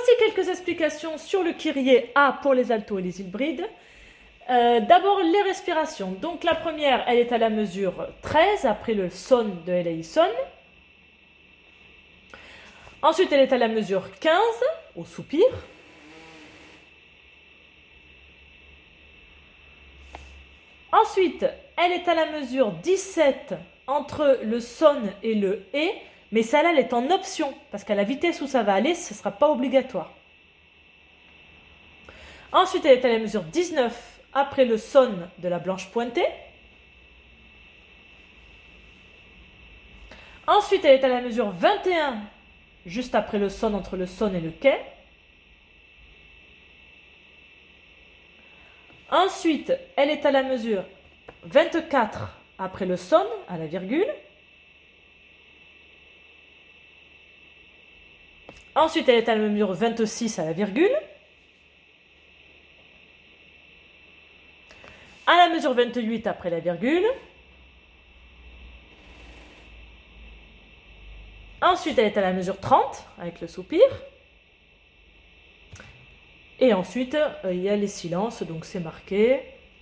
Voici quelques explications sur le Kyrie A pour les altos et les hybrides. D'abord, les respirations. Donc la première, elle est à la mesure 13, après le son de Eleison. Ensuite, elle est à la mesure 15, au soupir. Ensuite, elle est à la mesure 17 entre le son et le et, mais celle-là, elle est en option, parce qu'à la vitesse où ça va aller, ce ne sera pas obligatoire. Ensuite, elle est à la mesure 19 après le son de la blanche pointée. Ensuite, elle est à la mesure 21, juste après le son entre le son et le quai. Ensuite, elle est à la mesure 24 après le son à la virgule. Ensuite, elle est à la mesure 26 à la virgule. À la mesure 28 après la virgule. Ensuite, elle est à la mesure 30 avec le soupir. Et ensuite, il y a les silences, donc c'est marqué.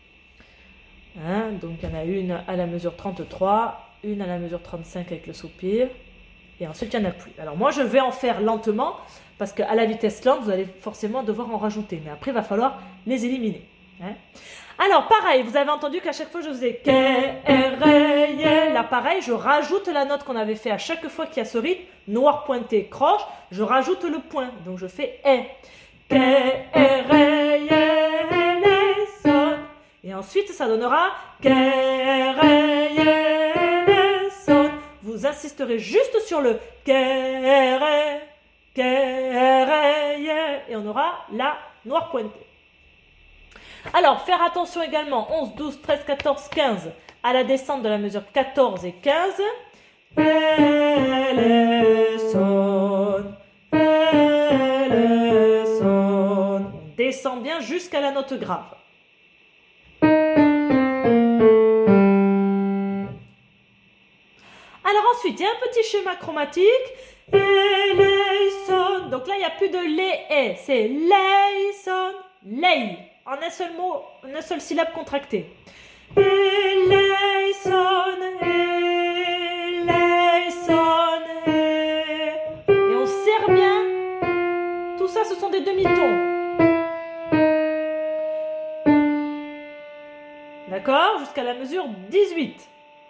Donc il y en a une à la mesure 33, une à la mesure 35 avec le soupir. Et ensuite, il n'y en a plus. Alors moi, je vais en faire lentement, parce qu'à la vitesse lente, vous allez forcément devoir en rajouter. Mais après, il va falloir les éliminer. Alors, pareil, vous avez entendu qu'à chaque fois, je faisais là, pareil, je rajoute la note qu'on avait fait à chaque fois qu'il y a ce rythme, noir pointé, croche, je rajoute le point. Donc, je fais et ensuite, ça donnera vous insisterez juste sur le et on aura la noire pointée. Alors, faire attention également, 11, 12, 13, 14, 15, à la descente de la mesure 14 et 15. On descend bien jusqu'à la note grave. Alors ensuite, il y a un petit schéma chromatique. Donc là, il n'y a plus de lé, c'est leison, lei. En un seul mot, une seule syllabe contractée. Eleison. Et on serre bien. Tout ça, ce sont des demi-tons. D'accord? Jusqu'à la mesure 18.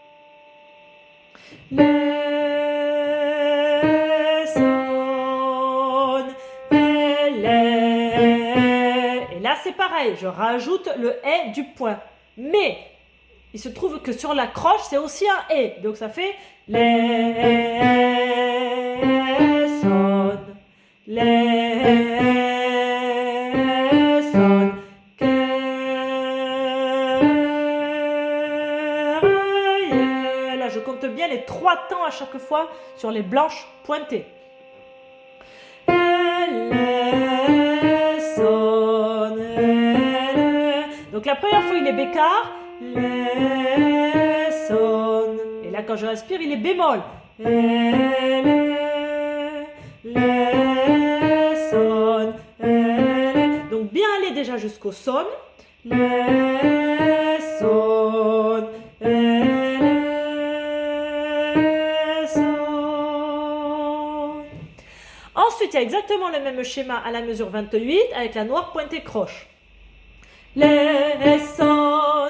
C'est pareil, je rajoute le « et » du point. Mais, il se trouve que sur la croche, c'est aussi un « et ». Donc, ça fait « leçon, leçon, Là, je compte bien les 3 temps à chaque fois sur les blanches pointées. Donc la première fois il est bécard, son. Et là quand je respire il est bémol. Son. Donc bien aller déjà jusqu'au son. Son. Ensuite il y a exactement le même schéma à la mesure 28 avec la noire pointée croche. Leçon,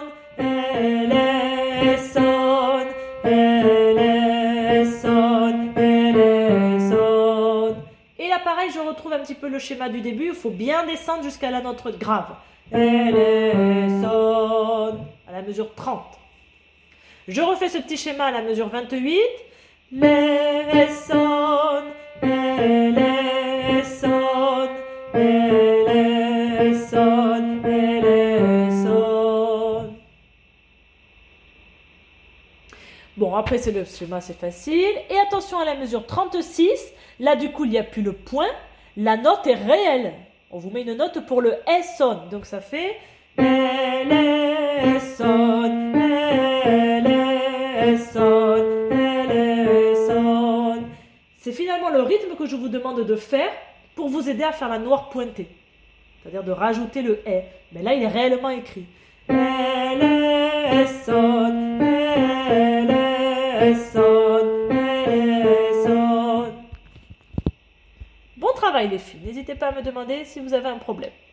leçon, leçon, leçon. Et là, pareil, je retrouve un petit peu le schéma du début. Il faut bien descendre jusqu'à la note grave. Leçon, à la mesure 30. Je refais ce petit schéma à la mesure 28. Leçon, leçon, leçon. Bon, après, c'est le schéma, c'est facile. Et attention à la mesure 36. Là, du coup, il n'y a plus le point. La note est réelle. On vous met une note pour le son. Donc, ça fait son. C'est finalement le rythme que je vous demande de faire pour vous aider à faire la noire pointée. C'est-à-dire de rajouter le « est ». Mais là, il est réellement écrit. Elle est sonne, elle est sonne, elle est sonne. Bon travail les filles, n'hésitez pas à me demander si vous avez un problème.